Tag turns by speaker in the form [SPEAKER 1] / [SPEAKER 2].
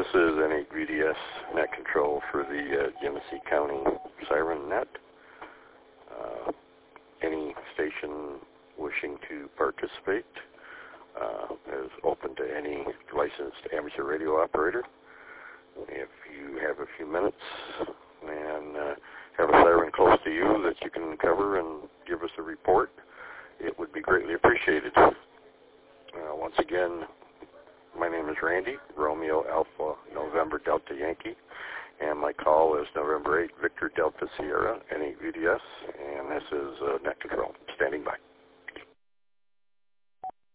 [SPEAKER 1] This is N8VDS net control for the Genesee County Siren Net. Any station wishing to participate is open to any licensed amateur radio operator. If you have a few minutes and have a siren close to you that you can cover and give us a report, it would be greatly appreciated. Once again, my name is Randy, Romeo Alpha November Delta Yankee, and my call is November 8 Victor Delta Sierra, N8VDS, and this is Net Control. Standing by.